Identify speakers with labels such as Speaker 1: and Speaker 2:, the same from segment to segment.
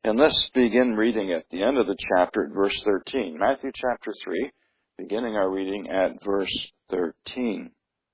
Speaker 1: And let's begin reading at the end of the chapter at verse 13. Matthew chapter 3, beginning our reading at verse 13.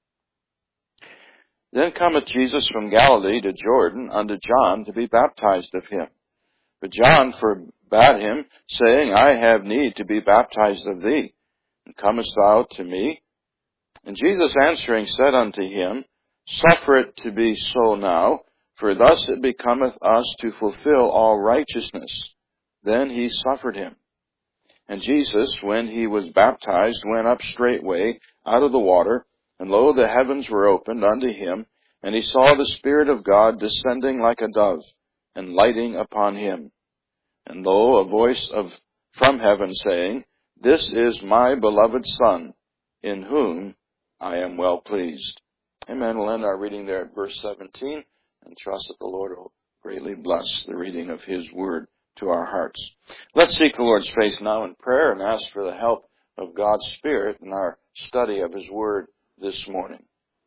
Speaker 1: Then cometh Jesus from Galilee to Jordan unto John to be baptized of him. But John forbade him, saying, I have need to be baptized of thee, and comest thou to me? And Jesus answering said unto him, Suffer it to be so now, for thus it becometh us to fulfill all righteousness. Then he suffered him. And Jesus, when he was baptized, went up straightway out of the water, and lo, the heavens were opened unto him, and he saw the Spirit of God descending like a dove, and lighting upon him. And lo, a voice from heaven saying, This is my beloved Son, in whom I am well pleased. Amen. We'll end our reading there at verse 17, and trust that the Lord will greatly bless the reading of His Word to our hearts. Let's seek the Lord's face now in prayer and ask for the help of God's Spirit in our study of His Word this morning.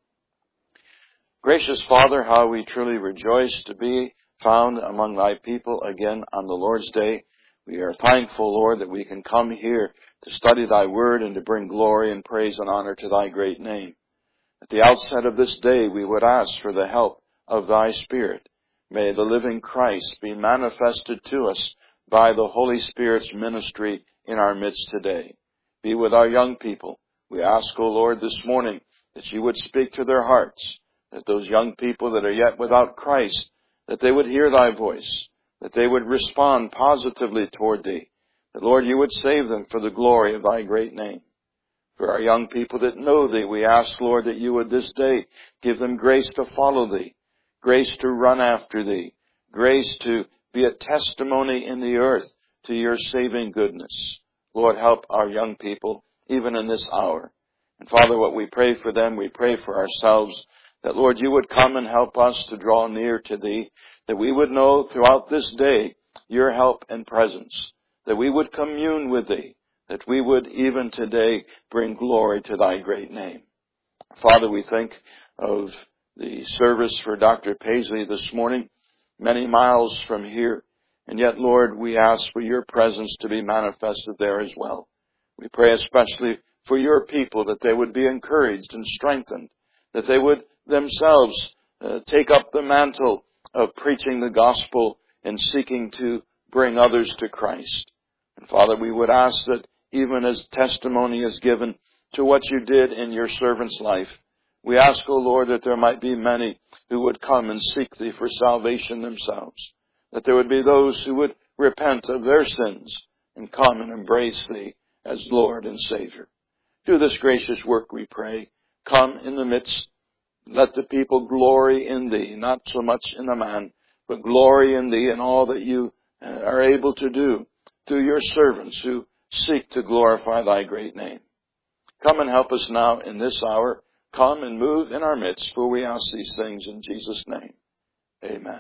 Speaker 1: Gracious Father, how we truly rejoice to be found among Thy people again on the Lord's Day. We are thankful, Lord, that we can come here to study Thy Word and to bring glory and praise and honor to Thy great name. At the outset of this day, we would ask for the help of Thy Spirit. May the living Christ be manifested to us by the Holy Spirit's ministry in our midst today. Be with our young people. We ask, O Lord, this morning that You would speak to their hearts, that those young people that are yet without Christ, that they would hear Thy voice, that they would respond positively toward Thee, that, Lord, You would save them for the glory of Thy great name. For our young people that know Thee, we ask, Lord, that You would this day give them grace to follow Thee, grace to run after Thee, grace to be a testimony in the earth to Your saving goodness. Lord, help our young people even in this hour. And Father, what we pray for them, we pray for ourselves, that, Lord, You would come and help us to draw near to Thee, that we would know throughout this day Your help and presence, that we would commune with Thee, that we would even today bring glory to Thy great name. Father, we think of the service for Dr. Paisley this morning, many miles from here, and yet, Lord, we ask for Your presence to be manifested there as well. We pray especially for Your people, that they would be encouraged and strengthened, that they would themselves take up the mantle of preaching the gospel and seeking to bring others to Christ. And Father, we would ask that even as testimony is given to what You did in Your servant's life, we ask, O Lord, that there might be many who would come and seek Thee for salvation themselves, that there would be those who would repent of their sins and come and embrace Thee as Lord and Savior. Do this gracious work, we pray. Come in the midst. Let the people glory in Thee, not so much in a man, but glory in Thee and all that You are able to do through Your servants who seek to glorify Thy great name. Come and help us now in this hour. Come and move in our midst, for we ask these things in Jesus' name. Amen.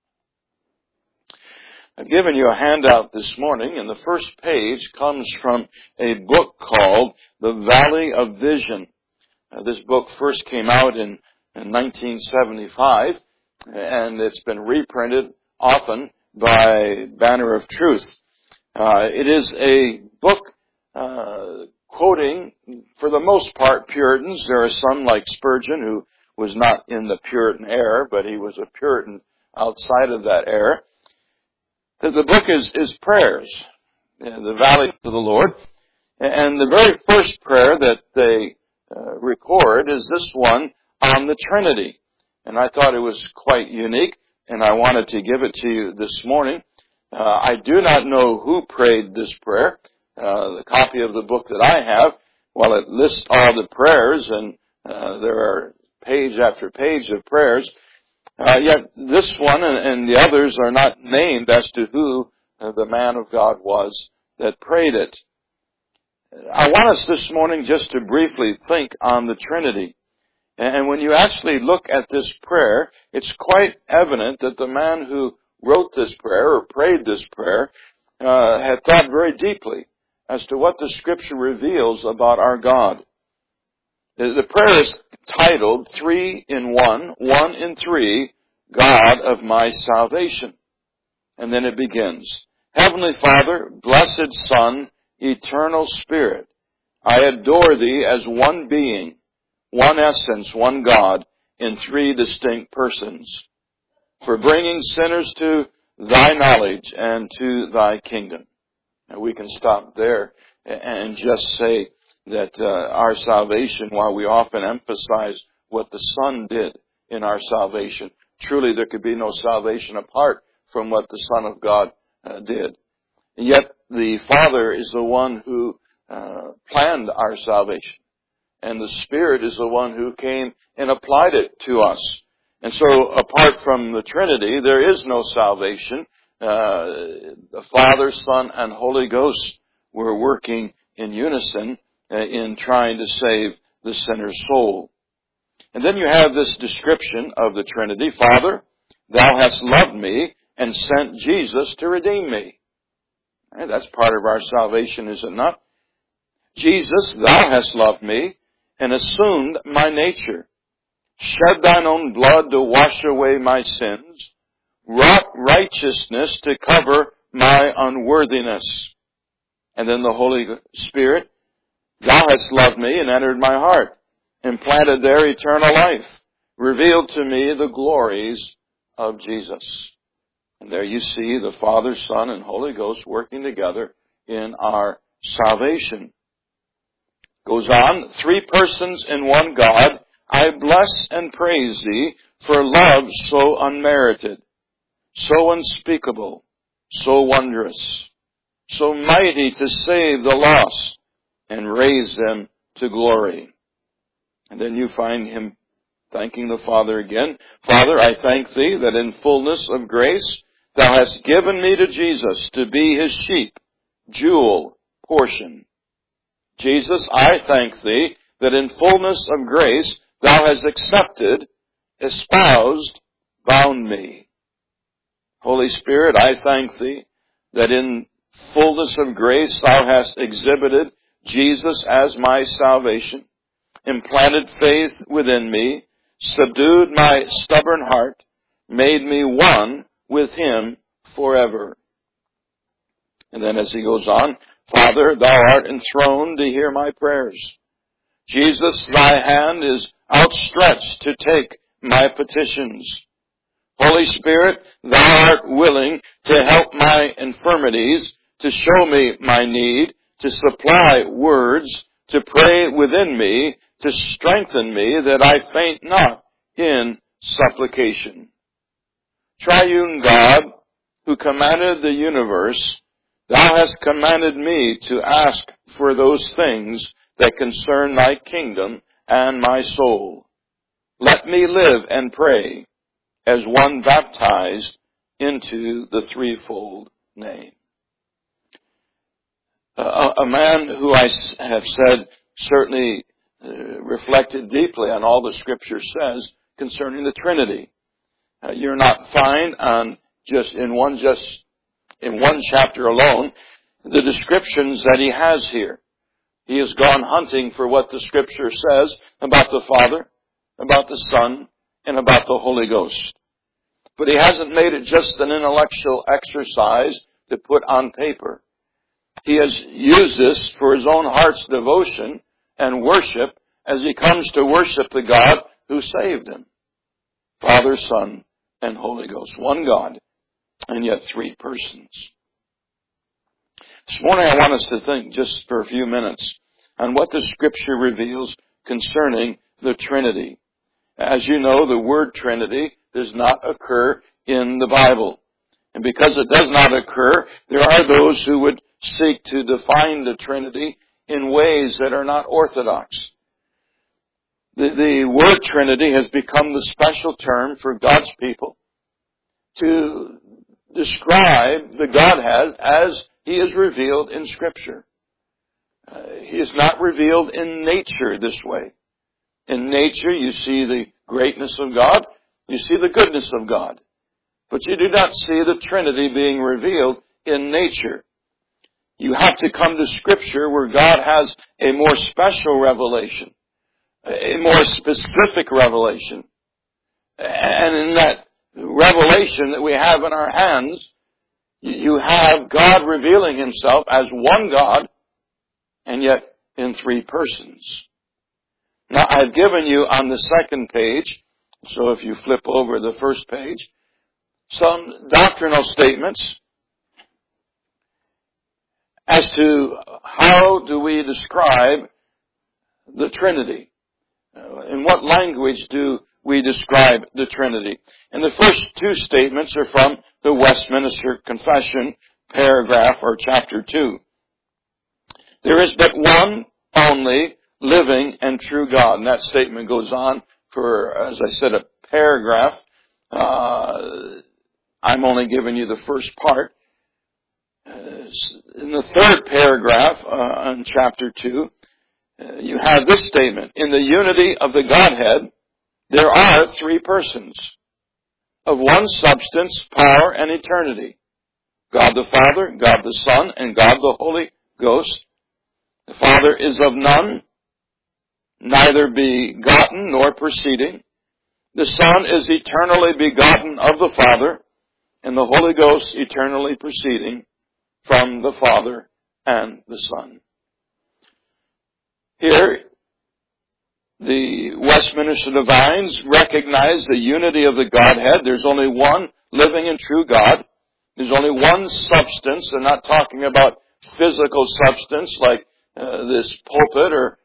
Speaker 1: I've given you a handout this morning, and the first page comes from a book called The Valley of Vision. This book first came out in 1975, and it's been reprinted often by Banner of Truth. It is a book quoting, for the most part, Puritans. There are some, like Spurgeon, who was not in the Puritan era, but he was a Puritan outside of that era. The book is prayers, the Valley of the Lord. And the very first prayer that they record is this one on the Trinity. And I thought it was quite unique, and I wanted to give it to you this morning. I do not know who prayed this prayer. The copy of the book that I have, while it lists all the prayers, and there are page after page of prayers, yet this one and the others are not named as to who the man of God was that prayed it. I want us this morning just to briefly think on the Trinity. And when you actually look at this prayer, it's quite evident that the man who wrote this prayer or prayed this prayer had thought very deeply as to what the Scripture reveals about our God. The prayer is titled 3 in 1, 1 in 3, God of my salvation. And then it begins. Heavenly Father, blessed Son, eternal Spirit, I adore Thee as one being, one essence, one God, in three distinct persons, for bringing sinners to Thy knowledge and to Thy kingdom. And we can stop there and just say that our salvation, while we often emphasize what the Son did in our salvation, truly there could be no salvation apart from what the Son of God did. Yet the Father is the one who planned our salvation. And the Spirit is the one who came and applied it to us. And so apart from the Trinity, there is no salvation. The Father, Son, and Holy Ghost were working in unison in trying to save the sinner's soul. And then you have this description of the Trinity. Father, Thou hast loved me and sent Jesus to redeem me. And that's part of our salvation, is it not? Jesus, Thou hast loved me and assumed my nature, shed Thine own blood to wash away my sins, wrought righteousness to cover my unworthiness. And then the Holy Spirit, Thou hast loved me and entered my heart, implanted there eternal life, revealed to me the glories of Jesus. And there you see the Father, Son, and Holy Ghost working together in our salvation. Goes on, three persons in one God, I bless and praise Thee for love so unmerited, so unspeakable, so wondrous, so mighty to save the lost and raise them to glory. And then you find him thanking the Father again. Father, I thank Thee that in fullness of grace Thou hast given me to Jesus to be His sheep, jewel, portion. Jesus, I thank Thee that in fullness of grace Thou hast accepted, espoused, bound me. Holy Spirit, I thank Thee that in fullness of grace Thou hast exhibited Jesus as my salvation, implanted faith within me, subdued my stubborn heart, made me one with Him forever. And then as he goes on, Father, Thou art enthroned to hear my prayers. Jesus, Thy hand is outstretched to take my petitions. Holy Spirit, Thou art willing to help my infirmities, to show me my need, to supply words, to pray within me, to strengthen me that I faint not in supplication. Triune God, who commanded the universe, Thou hast commanded me to ask for those things that concern Thy kingdom and my soul. Let me live and pray as one baptized into the threefold name. A man who I have said certainly reflected deeply on all the Scripture says concerning the Trinity. You're not fine on in one chapter alone, the descriptions that he has here. He has gone hunting for what the Scripture says about the Father, about the Son, and about the Holy Ghost. But he hasn't made it just an intellectual exercise to put on paper. He has used this for his own heart's devotion and worship as he comes to worship the God who saved him. Father, Son, and Holy Ghost. One God, and yet three persons. This morning I want us to think just for a few minutes on what the Scripture reveals concerning the Trinity. As you know, the word Trinity does not occur in the Bible. And because it does not occur, there are those who would seek to define the Trinity in ways that are not orthodox. The word Trinity has become the special term for God's people to describe the Godhead as He is revealed in Scripture. He is not revealed in nature this way. In nature, you see the greatness of God, you see the goodness of God. But you do not see the Trinity being revealed in nature. You have to come to Scripture where God has a more special revelation, a more specific revelation. And in that revelation that we have in our hands, You have God revealing himself as one God, and yet in three persons. Now, I've given you on the second page, so if you flip over the first page, some doctrinal statements as to how do we describe the Trinity. In what language do we describe the Trinity? And the first two statements are from the Westminster Confession, paragraph or chapter 2. There is but one only living and true God. And that statement goes on for, as I said, a paragraph. I'm only giving you the first part. In the third paragraph on chapter 2, you have this statement. In the unity of the Godhead, there are three persons of one substance, power, and eternity. God the Father, God the Son, and God the Holy Ghost. The Father is of none, neither begotten nor proceeding. The Son is eternally begotten of the Father, and the Holy Ghost eternally proceeding from the Father and the Son. Here, the Westminster Divines recognize the unity of the Godhead. There's only one living and true God. There's only one substance. They're not talking about physical substance like this pulpit or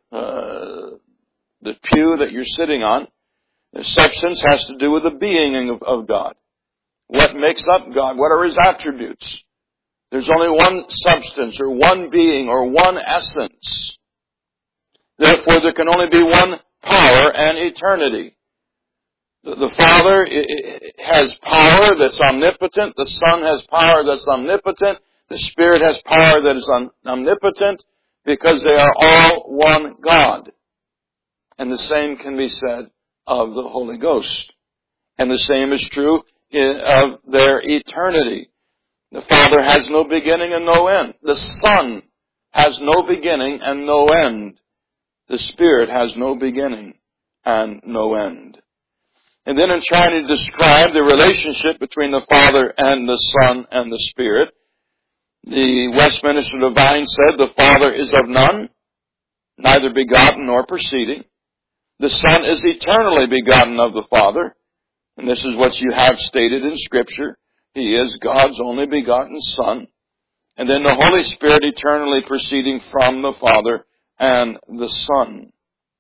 Speaker 1: the pew that you're sitting on. The substance has to do with the being of God. What makes up God? What are His attributes? There's only one substance or one being or one essence. Therefore, there can only be one power and eternity. The Father has power that's omnipotent. The Son has power that's omnipotent. The Spirit has power that is omnipotent because they are all one God. And the same can be said of the Holy Ghost. And the same is true of their eternity. The Father has no beginning and no end. The Son has no beginning and no end. The Spirit has no beginning and no end. And then in trying to describe the relationship between the Father and the Son and the Spirit, the Westminster Divine said, the Father is of none, neither begotten nor proceeding. The Son is eternally begotten of the Father. And this is what you have stated in Scripture. He is God's only begotten Son. And then the Holy Spirit eternally proceeding from the Father and the Son.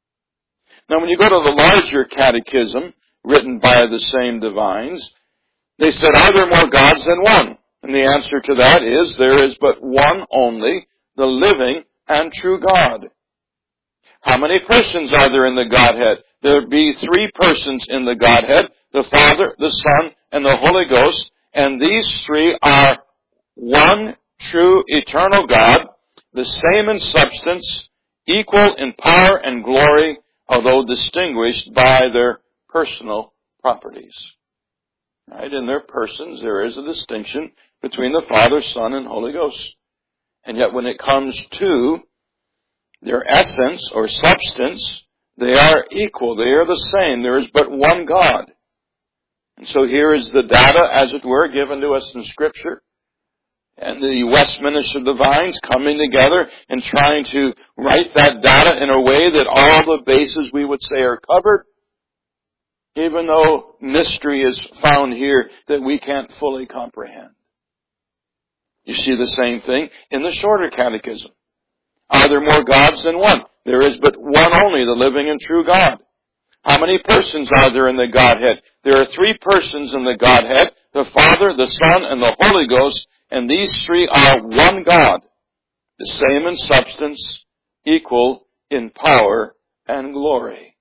Speaker 1: Now when you go to the larger catechism, written by the same divines, they said, are there more gods than one? And the answer to that is, there is but one only, the living and true God. How many persons are there in the Godhead? There be three persons in the Godhead, the Father, the Son, and the Holy Ghost, and these three are one true eternal God, the same in substance, equal in power and glory, although distinguished by their personal properties. Right? In their persons, there is a distinction between the Father, Son, and Holy Ghost. And yet when it comes to their essence or substance, they are equal. They are the same. There is but one God. And so here is the data, as it were, given to us in Scripture. And the Westminster Divines coming together and trying to write that data in a way that all the bases we would say are covered, even though mystery is found here that we can't fully comprehend. You see the same thing in the shorter catechism. Are there more gods than one? There is but one only, the living and true God. How many persons are there in the Godhead? There are three persons in the Godhead, the Father, the Son, and the Holy Ghost, and these three are one God, the same in substance, equal in power and glory.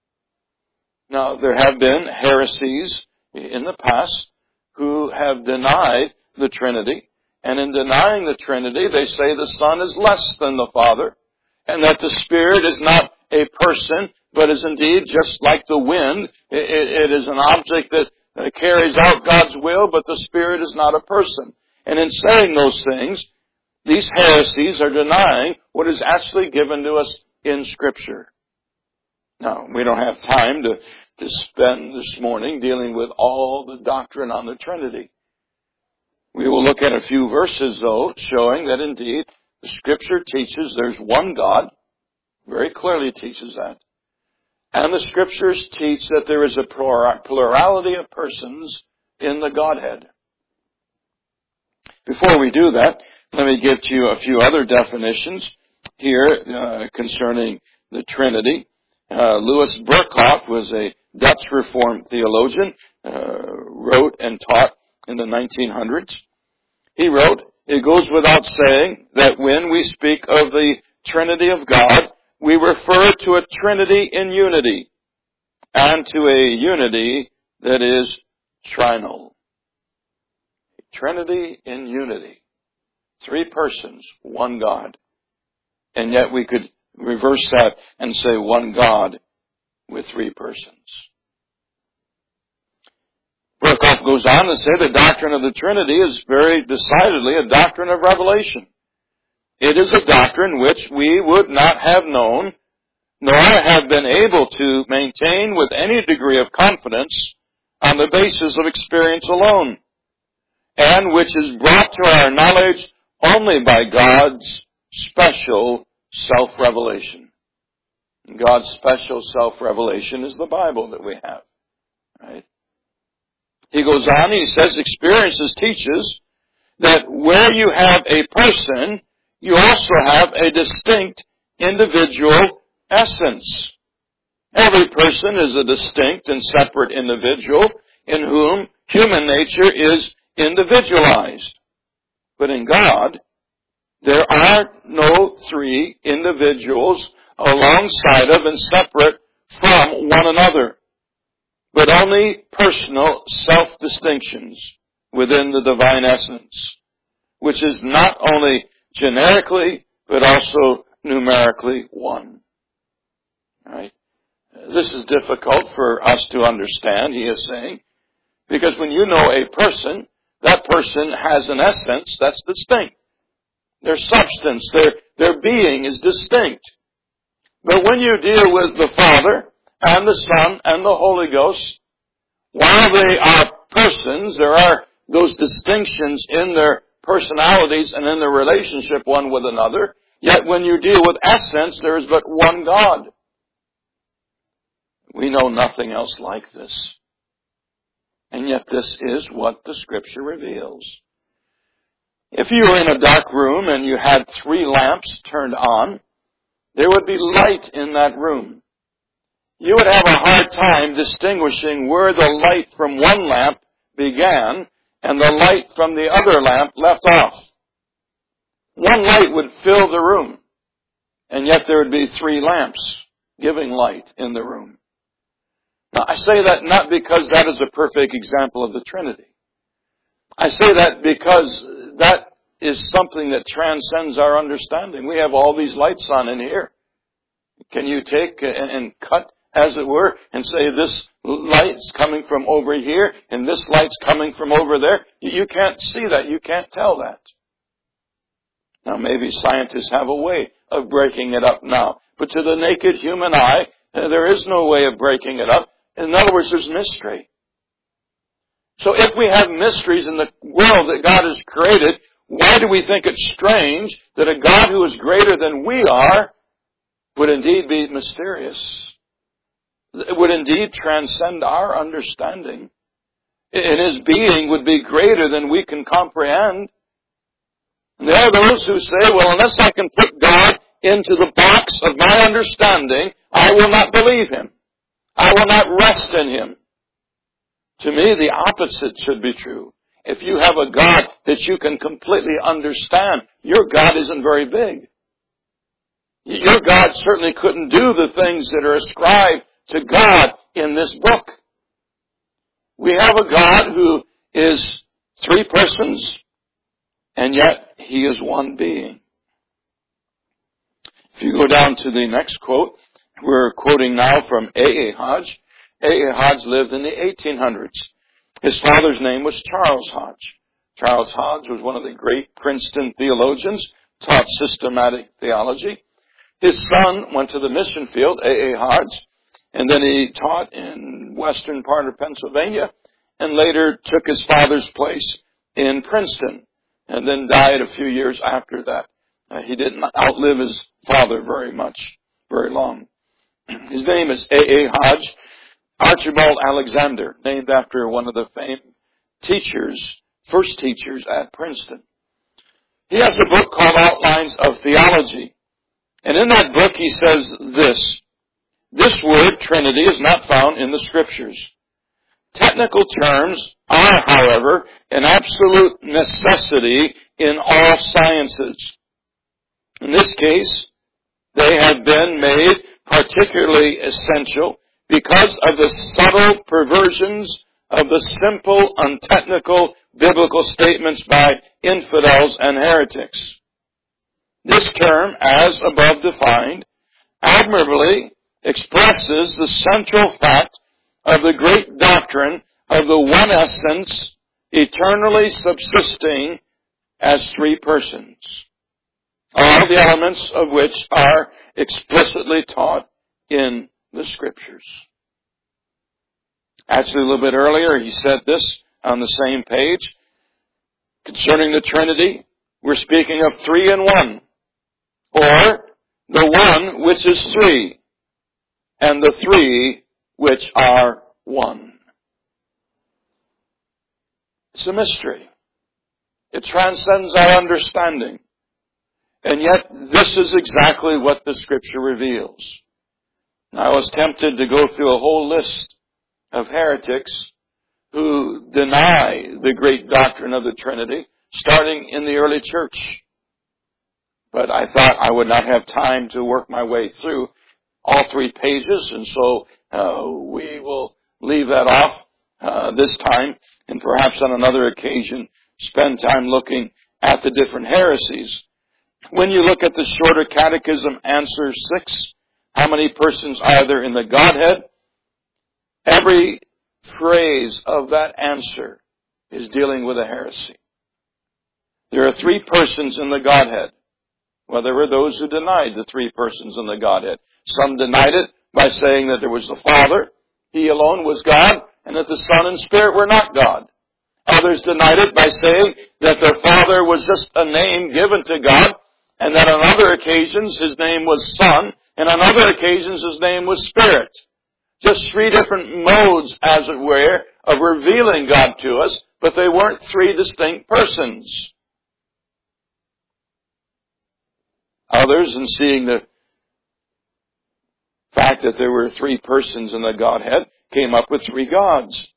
Speaker 1: Now, there have been heresies in the past who have denied the Trinity, and in denying the Trinity, they say the Son is less than the Father, and that the Spirit is not a person, but is indeed just like the wind. It is an object that carries out God's will, but the Spirit is not a person. And in saying those things, these heresies are denying what is actually given to us in Scripture. Now, we don't have time to spend this morning dealing with all the doctrine on the Trinity. We will look at a few verses, though, showing that indeed the Scripture teaches there's one God, very clearly teaches that. And the Scriptures teach that there is a plurality of persons in the Godhead. Before we do that, let me give to you a few other definitions here concerning the Trinity. Louis Berkhoff was a Dutch Reformed theologian, wrote and taught in the 1900s. He wrote, "It goes without saying that when we speak of the Trinity of God, we refer to a Trinity in unity and to a unity that is trinal." Trinity in unity. 3 persons, one God. And yet we could reverse that and say one God with 3 persons. Berkhoff goes on to say the doctrine of the Trinity is very decidedly a doctrine of revelation. It is a doctrine which we would not have known, nor have been able to maintain with any degree of confidence on the basis of experience alone, and which is brought to our knowledge only by God's special self-revelation. God's special self-revelation is the Bible that we have. Right? He goes on, he says, experiences teaches that where you have a person, you also have a distinct individual essence. Every person is a distinct and separate individual in whom human nature is individualized. But in God, there are no 3 individuals alongside of and separate from one another, but only personal self-distinctions within the divine essence, which is not only generically, but also numerically one. Right? This is difficult for us to understand, he is saying, because when you know a person, that person has an essence that's distinct. Their substance, their being is distinct. But when you deal with the Father and the Son and the Holy Ghost, while they are persons, there are those distinctions in their personalities and in their relationship one with another. Yet when you deal with essence, there is but one God. We know nothing else like this. And yet this is what the Scripture reveals. If you were in a dark room and you had 3 lamps turned on, there would be light in that room. You would have a hard time distinguishing where the light from one lamp began and the light from the other lamp left off. One light would fill the room, and yet there would be 3 lamps giving light in the room. Now, I say that not because that is a perfect example of the Trinity. I say that because that is something that transcends our understanding. We have all these lights on in here. Can you take and cut, as it were, and say this light's coming from over here and this light's coming from over there? You can't see that. You can't tell that. Now, maybe scientists have a way of breaking it up now. But to the naked human eye, there is no way of breaking it up. In other words, there's mystery. So if we have mysteries in the world that God has created, why do we think it's strange that a God who is greater than we are would indeed be mysterious? It would indeed transcend our understanding. And His being would be greater than we can comprehend. And there are those who say, well, unless I can put God into the box of my understanding, I will not believe Him. I will not rest in Him. To me, the opposite should be true. If you have a God that you can completely understand, your God isn't very big. Your God certainly couldn't do the things that are ascribed to God in this book. We have a God who is 3 persons, and yet He is one being. If you go down to the next quote, we're quoting now from A.A. Hodge. A.A. Hodge lived in the 1800s. His father's name was Charles Hodge. Charles Hodge was one of the great Princeton theologians, taught systematic theology. His son went to the mission field, A.A. Hodge, and then he taught in western part of Pennsylvania, and later took his father's place in Princeton and then died a few years after that. He didn't outlive his father very long. His name is A.A. Hodge, Archibald Alexander, named after one of the famed first teachers at Princeton. He has a book called Outlines of Theology. And in that book he says this word, Trinity, is not found in the Scriptures. Technical terms are, however, an absolute necessity in all sciences. In this case, they have been made particularly essential because of the subtle perversions of the simple, untechnical biblical statements by infidels and heretics. This term, as above defined, admirably expresses the central fact of the great doctrine of the one essence eternally subsisting as three persons, all the elements of which are explicitly taught in the Scriptures. Actually, a little bit earlier, he said this on the same page. Concerning the Trinity, we're speaking of three in one, or the one which is three, and the three which are one. It's a mystery. It transcends our understanding. And yet, this is exactly what the Scripture reveals. I was tempted to go through a whole list of heretics who deny the great doctrine of the Trinity, starting in the early church. But I thought I would not have time to work my way through all 3 pages, and so we will leave that off this time, and perhaps on another occasion spend time looking at the different heresies. When you look at the Shorter Catechism, answer 6, how many persons are there in the Godhead? Every phrase of that answer is dealing with a heresy. There are 3 persons in the Godhead. Well, there were those who denied the 3 persons in the Godhead. Some denied it by saying that there was the Father, He alone was God, and that the Son and Spirit were not God. Others denied it by saying that the Father was just a name given to God, and that on other occasions His name was Son, and on other occasions His name was Spirit. Just 3 different modes, as it were, of revealing God to us, but they weren't 3 distinct persons. Others, in seeing the fact that there were 3 persons in the Godhead, came up with 3 gods.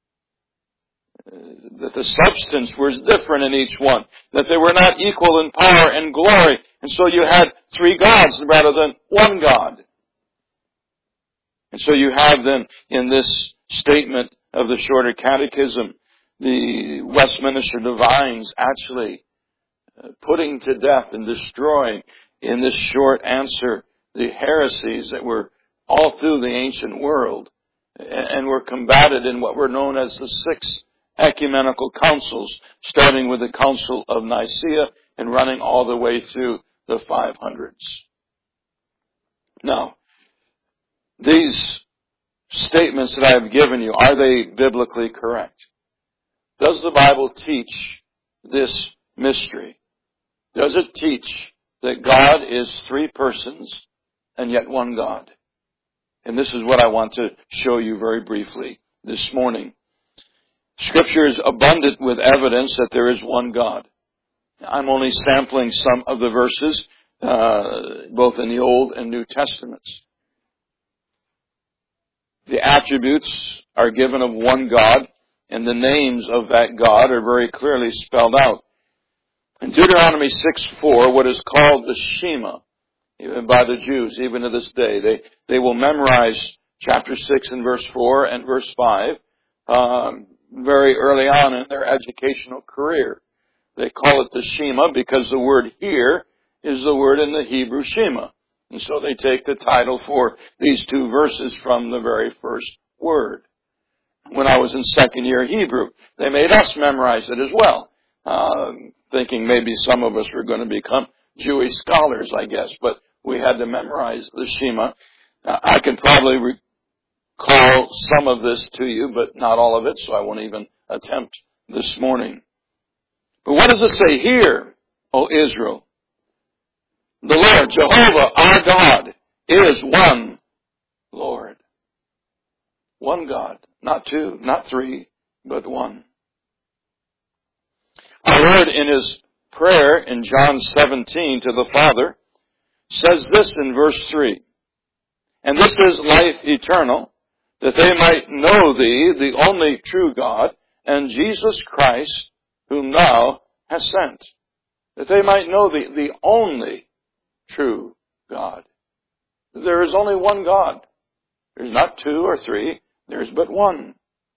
Speaker 1: That the substance was different in each one. That they were not equal in power and glory. And so you had 3 gods rather than one God. And so you have then in this statement of the Shorter Catechism, the Westminster Divines actually putting to death and destroying in this short answer the heresies that were all through the ancient world and were combated in what were known as the 6 ecumenical councils, starting with the Council of Nicaea and running all the way through the 500s. Now, these statements that I have given you, are they biblically correct? Does the Bible teach this mystery? Does it teach that God is 3 persons and yet one God? And this is what I want to show you very briefly this morning. Scripture is abundant with evidence that there is one God. I'm only sampling some of the verses, both in the Old and New Testaments. The attributes are given of one God, and the names of that God are very clearly spelled out. In Deuteronomy 6:4, what is called the Shema, even by the Jews, even to this day, they will memorize chapter 6 and verse 4 and verse 5 very early on in their educational career. They call it the Shema because the word here is the word in the Hebrew Shema. And so they take the title for these 2 verses from the very first word. When I was in 2nd year Hebrew, they made us memorize it as well, thinking maybe some of us were going to become Jewish scholars, I guess, but we had to memorize the Shema. I can probably recall some of this to you, but not all of it, so I won't even attempt this morning. But what does it say here, O Israel? The Lord, Jehovah, our God, is one Lord. One God. Not two, not three, but one. Our Lord, in His prayer in John 17 to the Father, says this in verse 3. And this is life eternal, that they might know Thee, the only true God, and Jesus Christ, whom Thou hast sent. That they might know Thee, the only true God. There is only one God. There's not two or three. There's but one.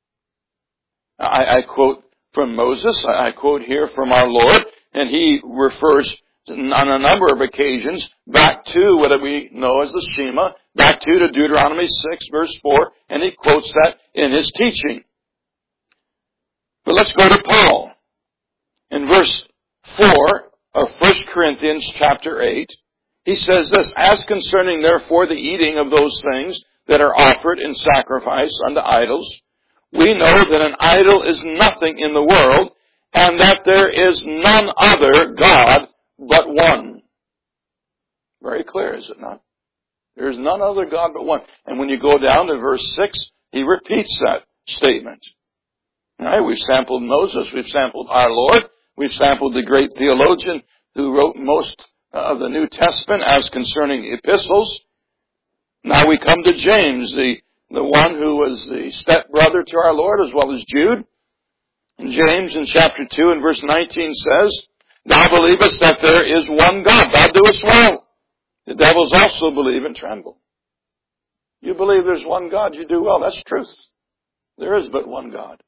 Speaker 1: I quote from Moses. I quote here from our Lord. And he refers on a number of occasions back to what we know as the Shema, back to Deuteronomy 6 verse 4. And he quotes that in his teaching. But let's go to Paul. In verse 4 of 1 Corinthians chapter 8, he says this, As concerning therefore the eating of those things that are offered in sacrifice unto idols, we know that an idol is nothing in the world, and that there is none other God but one. Very clear, is it not? There is none other God but one. And when you go down to verse 6, he repeats that statement. All right, we've sampled Moses, we've sampled our Lord, we've sampled the great theologian who wrote most of the New Testament as concerning epistles. Now we come to James, the one who was the stepbrother to our Lord as well as Jude. And James in chapter 2 and verse 19 says, Thou believest that there is one God. Thou doest well. The devils also believe and tremble. You believe there's one God, you do well. That's truth. There is but one God.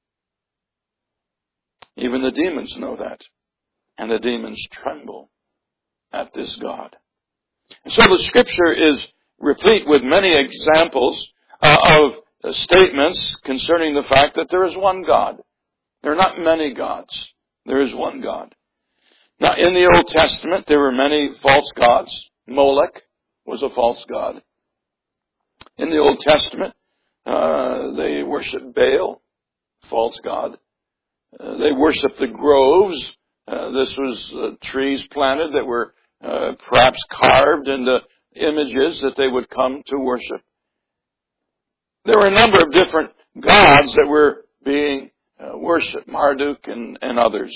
Speaker 1: Even the demons know that. And the demons tremble at this God. And so the Scripture is replete with many examples of statements concerning the fact that there is one God. There are not many gods. There is one God. Now, in the Old Testament, there were many false gods. Molech was a false god. In the Old Testament, they worshiped Baal, false god. They worshiped the groves. This was trees planted that were perhaps carved into images that they would come to worship. There were a number of different gods that were being worshipped, Marduk and others.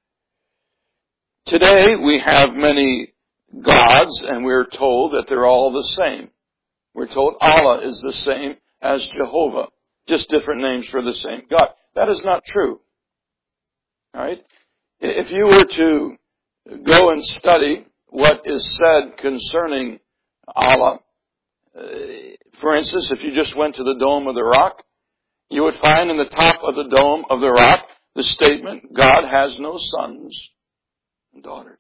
Speaker 1: Today we have many gods and we're told that they're all the same. We're told Allah is the same as Jehovah, just different names for the same God. That is not true. All right? If you were to go and study what is said concerning Allah, for instance, if you just went to the Dome of the Rock, you would find in the top of the Dome of the Rock the statement, God has no sons and daughters.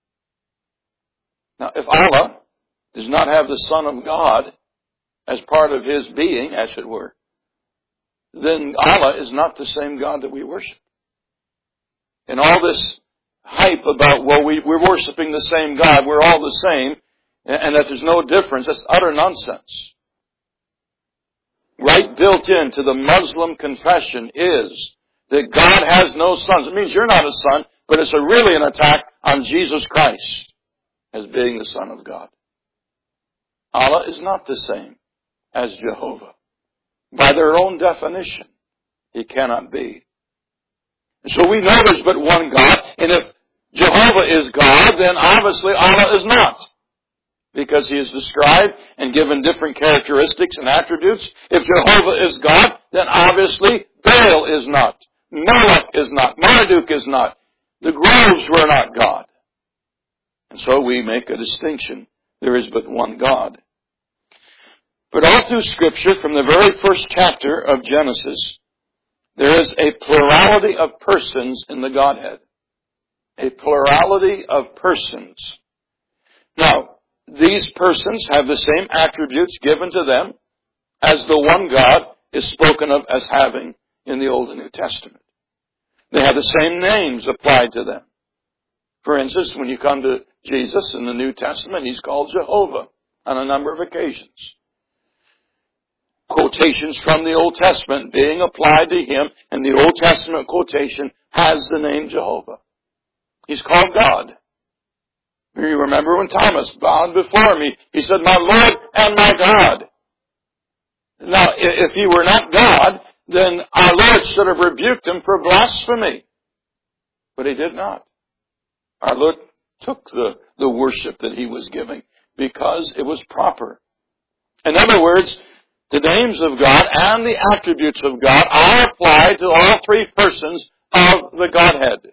Speaker 1: Now, if Allah does not have the Son of God as part of His being, as it were, then Allah is not the same God that we worship. And all this hype about, well, we're worshiping the same God, we're all the same, and that there's no difference, that's utter nonsense. Right built into the Muslim confession is that God has no sons. It means you're not a son, but it's really an attack on Jesus Christ as being the Son of God. Allah is not the same as Jehovah. By their own definition, He cannot be. And so we know there's but one God, and if Jehovah is God, then obviously Allah is not. Because He is described and given different characteristics and attributes. If Jehovah is God, then obviously Baal is not. Molech is not. Marduk is not. The groves were not God. And so we make a distinction. There is but one God. But all through Scripture, from the very first chapter of Genesis, there is a plurality of persons in the Godhead. A plurality of persons. Now, these persons have the same attributes given to them as the one God is spoken of as having in the Old and New Testament. They have the same names applied to them. For instance, when you come to Jesus in the New Testament, He's called Jehovah on a number of occasions. Quotations from the Old Testament being applied to Him, and the Old Testament quotation has the name Jehovah. He's called God. You remember when Thomas bowed before him, he said, "My Lord and my God." Now, if he were not God, then our Lord should have rebuked him for blasphemy. But he did not. Our Lord took the worship that he was giving because it was proper. In other words, the names of God and the attributes of God are applied to all three persons of the Godhead.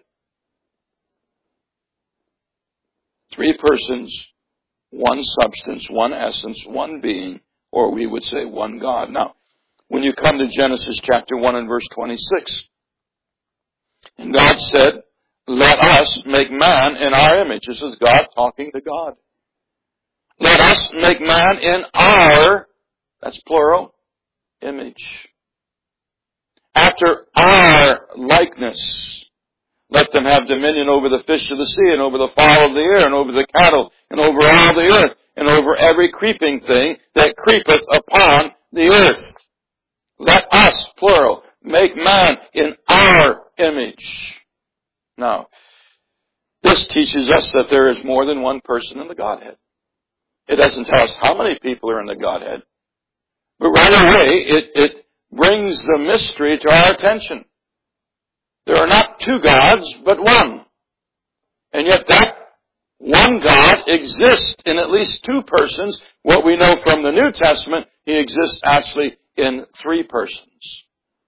Speaker 1: Three persons, one substance, one essence, one being, or we would say one God. Now, when you come to Genesis chapter 1 and verse 26, and God said, "Let us make man in our image." This is God talking to God. "Let us make man in our," that's plural, "image. After our likeness. Let them have dominion over the fish of the sea, and over the fowl of the air, and over the cattle, and over all the earth, and over every creeping thing that creepeth upon the earth. Let us," plural, "make man in our image." Now, this teaches us that there is more than one person in the Godhead. It doesn't tell us how many people are in the Godhead, but right away it brings the mystery to our attention. There are not two gods, but one. And yet that one God exists in at least two persons. What we know from the New Testament, he exists actually in three persons.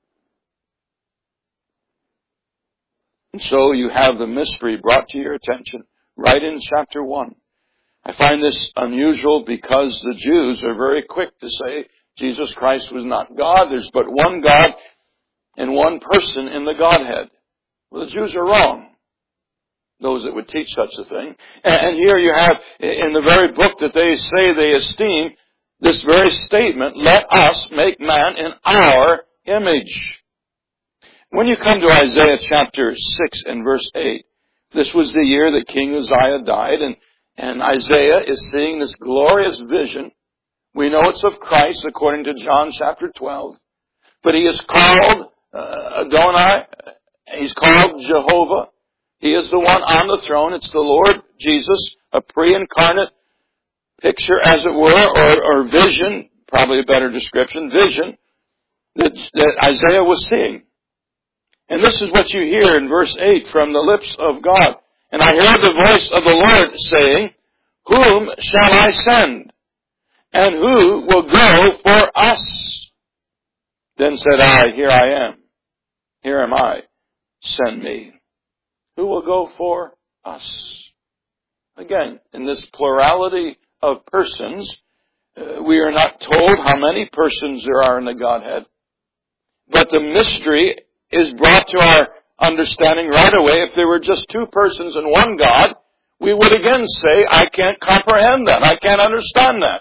Speaker 1: And so you have the mystery brought to your attention right in chapter 1. I find this unusual because the Jews are very quick to say Jesus Christ was not God. There's but one God and one person in the Godhead. Well, the Jews are wrong, those that would teach such a thing. And here you have, in the very book that they say they esteem, this very statement, "Let us make man in our image." When you come to Isaiah chapter 6 and verse 8, this was the year that King Uzziah died, and Isaiah is seeing this glorious vision. We know it's of Christ according to John chapter 12. But he is called Adonai. He's called Jehovah. He is the one on the throne. It's the Lord Jesus, a pre-incarnate picture, as it were, or vision, probably a better description, vision, that Isaiah was seeing. And this is what you hear in verse 8 from the lips of God. "And I heard the voice of the Lord saying, Whom shall I send? And who will go for us? Then said I, Here I am. Here am I. Send me." Who will go for us? Again, in this plurality of persons, we are not told how many persons there are in the Godhead. But the mystery is brought to our understanding right away. If there were just two persons and one God, we would again say, "I can't comprehend that. I can't understand that."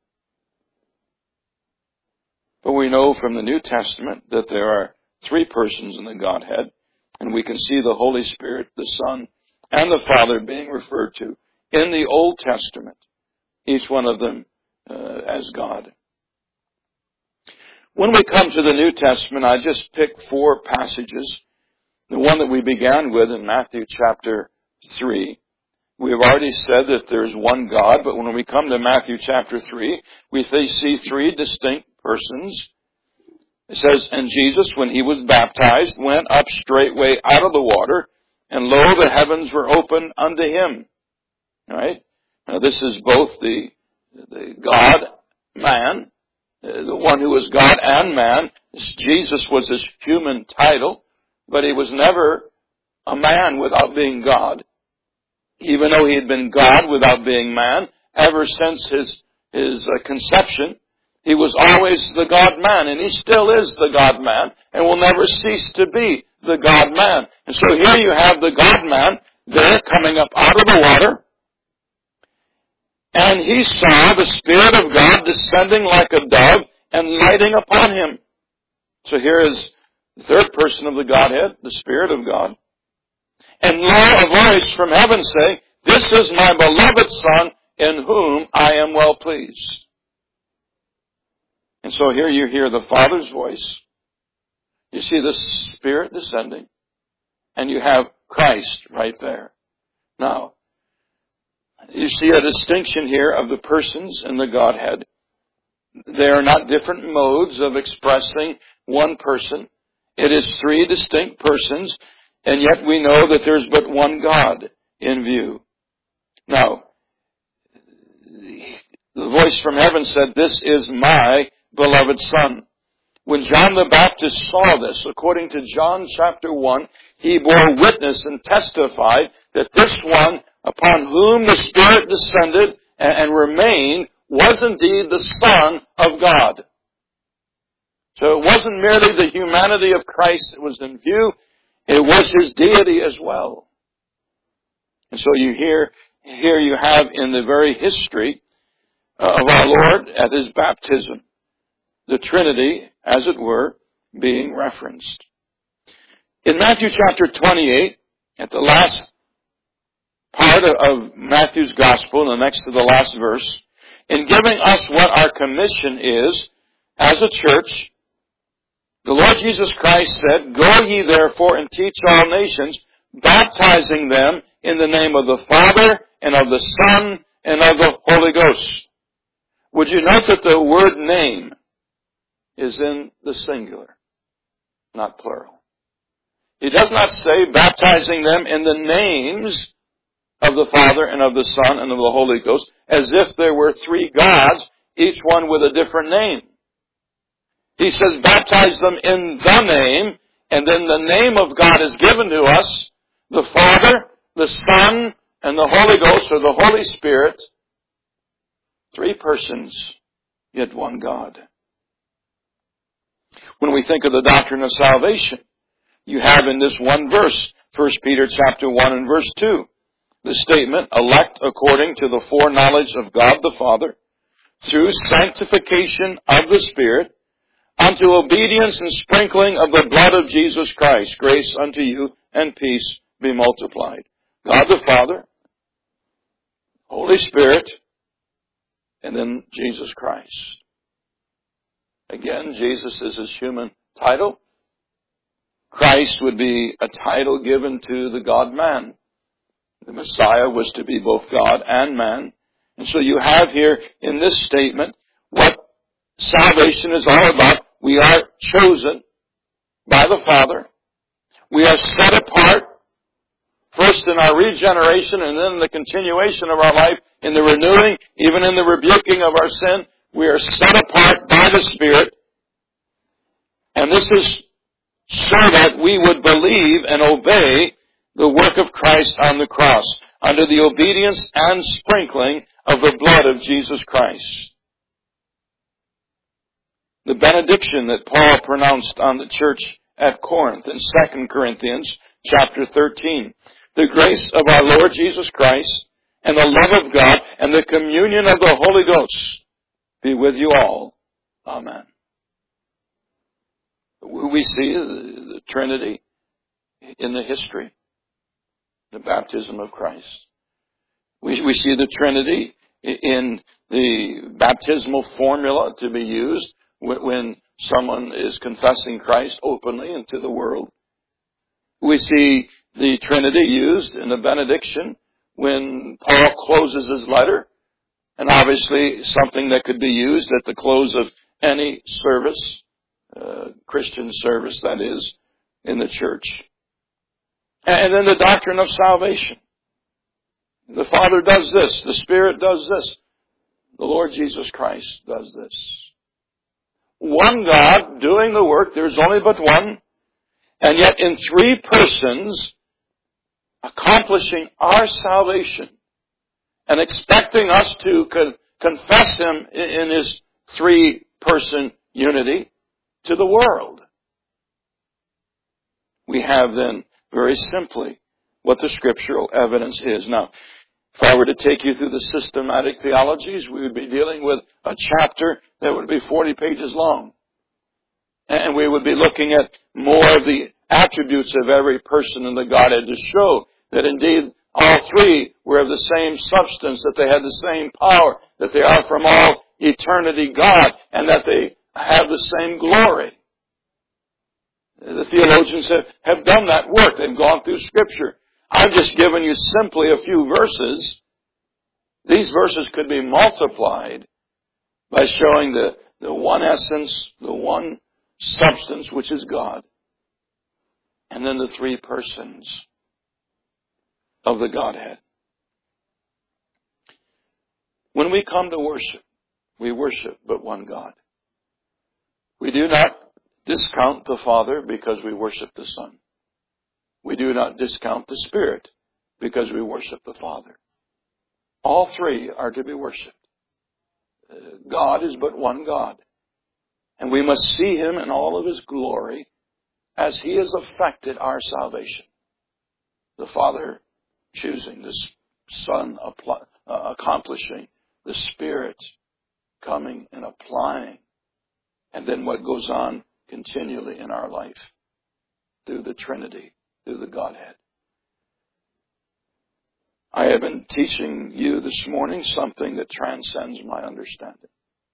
Speaker 1: But we know from the New Testament that there are three persons in the Godhead, and we can see the Holy Spirit, the Son, and the Father being referred to in the Old Testament, each one of them as God. When we come to the New Testament, I just picked four passages. The one that we began with in Matthew chapter 3. We have already said that there's one God, but when we come to Matthew chapter 3, we see three distinct persons. It says, "And Jesus, when he was baptized, went up straightway out of the water, and lo, the heavens were opened unto him." All right? Now this is both the God-man, the one who was God and man. Jesus was his human title, but he was never a man without being God. Even though he had been God without being man, ever since his conception, he was always the God-man, and he still is the God-man, and will never cease to be the God-man. And so here you have the God-man there coming up out of the water, and he saw the Spirit of God descending like a dove and lighting upon him. So here is the third person of the Godhead, the Spirit of God. "And lo, a voice from heaven saying, This is my beloved Son, in whom I am well pleased." And so here you hear the Father's voice. You see the Spirit descending. And you have Christ right there. Now, you see a distinction here of the persons in the Godhead. They are not different modes of expressing one person. It is three distinct persons, and yet we know that there's but one God in view. Now, the voice from heaven said, "This is my beloved Son." When John the Baptist saw this, according to John chapter 1, he bore witness and testified that this one upon whom the Spirit descended and remained was indeed the Son of God. So it wasn't merely the humanity of Christ that was in view, it was His deity as well. And so here you have in the very history of our Lord at His baptism, the Trinity, as it were, being referenced. In Matthew chapter 28, at the last part of Matthew's Gospel, and the next to the last verse, in giving us what our commission is as a church, the Lord Jesus Christ said, "Go ye therefore and teach all nations, baptizing them in the name of the Father and of the Son and of the Holy Ghost." Would you note that the word name is in the singular, not plural? He does not say baptizing them in the names of the Father and of the Son and of the Holy Ghost, as if there were three gods, each one with a different name. He says baptize them in the name, and then the name of God is given to us, the Father, the Son, and the Holy Ghost, or the Holy Spirit. Three persons, yet one God. When we think of the doctrine of salvation, you have in this one verse, 1 Peter chapter 1 and verse 2, the statement, elect according to the foreknowledge of God the Father, through sanctification of the Spirit, unto obedience and sprinkling of the blood of Jesus Christ. Grace unto you and peace be multiplied. God the Father, Holy Spirit, and then Jesus Christ. Again, Jesus is His human title. Christ would be a title given to the God-man. The Messiah was to be both God and man. And so you have here in this statement what salvation is all about. We are chosen by the Father. We are set apart, first in our regeneration and then in the continuation of our life, in the renewing, even in the rebuking of our sin. We are set apart by the Spirit. And this is so that we would believe and obey the work of Christ on the cross, under the obedience and sprinkling of the blood of Jesus Christ. The benediction that Paul pronounced on the church at Corinth in 2 Corinthians chapter 13. The grace of our Lord Jesus Christ and the love of God and the communion of the Holy Ghost be with you all. Amen. We see the Trinity in the history, the baptism of Christ. We see the Trinity in the baptismal formula to be used when someone is confessing Christ openly into the world. We see the Trinity used in the benediction when Paul closes his letter, and obviously something that could be used at the close of any service, Christian service that is, in the church. And then the doctrine of salvation. The Father does this, the Spirit does this, the Lord Jesus Christ does this. One God doing the work, there's only but one, and yet in three persons accomplishing our salvation and expecting us to confess Him in His three-person unity to the world. We have then, very simply, what the scriptural evidence is. Now, if I were to take you through the systematic theologies, we would be dealing with a chapter that would be 40 pages long. And we would be looking at more of the attributes of every person in the Godhead to show that indeed all three were of the same substance, that they had the same power, that they are from all eternity God, and that they have the same glory. The theologians have done that work. They've gone through Scripture, I've just given you simply a few verses. These verses could be multiplied by showing the one essence, the one substance, which is God, and then the three persons of the Godhead. When we come to worship, we worship but one God. We do not discount the Father because we worship the Son. We do not discount the Spirit because we worship the Father. All three are to be worshipped. God is but one God. And we must see Him in all of His glory as He has affected our salvation. The Father choosing, the Son accomplishing, the Spirit coming and applying, and then what goes on continually in our life through the Trinity, through the Godhead. I have been teaching you this morning something that transcends my understanding.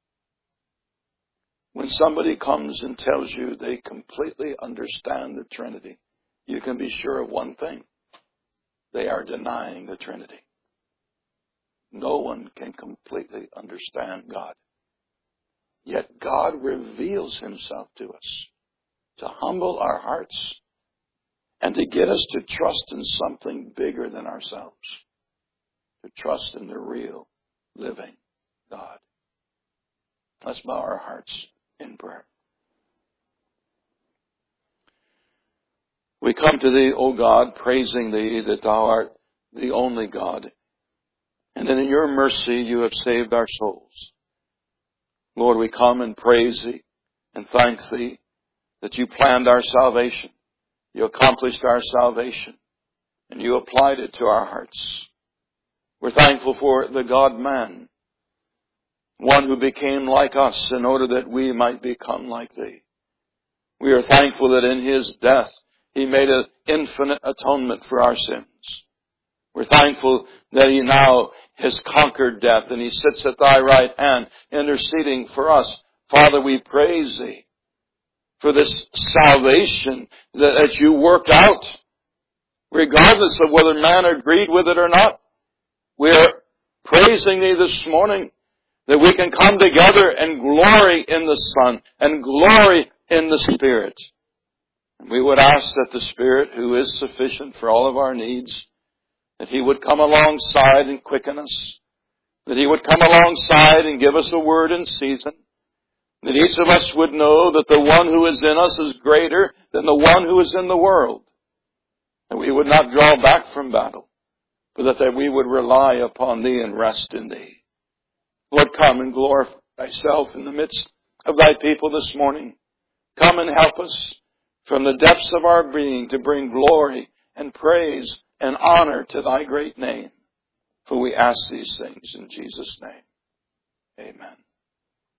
Speaker 1: When somebody comes and tells you they completely understand the Trinity, you can be sure of one thing. They are denying the Trinity. No one can completely understand God. Yet God reveals Himself to us to humble our hearts and to get us to trust in something bigger than ourselves. To trust in the real, living God. Let's bow our hearts in prayer. We come to Thee, O God, praising Thee that Thou art the only God. And that in Your mercy You have saved our souls. Lord, we come and praise Thee and thank Thee that You planned our salvation. You accomplished our salvation. And You applied it to our hearts. We're thankful for the God-man, one who became like us in order that we might become like Thee. We are thankful that in His death, He made an infinite atonement for our sins. We're thankful that He now has conquered death and He sits at Thy right hand interceding for us. Father, we praise Thee for this salvation that You worked out, regardless of whether man agreed with it or not. We are praising Thee this morning that we can come together and glory in the Son and glory in the Spirit. And we would ask that the Spirit, who is sufficient for all of our needs, that He would come alongside and quicken us, that He would come alongside and give us a word in season, that each of us would know that the one who is in us is greater than the one who is in the world, that we would not draw back from battle, but that we would rely upon Thee and rest in Thee. Lord, come and glorify Thyself in the midst of Thy people this morning. Come and help us from the depths of our being to bring glory and praise and honor to Thy great name. For we ask these things in Jesus' name. Amen.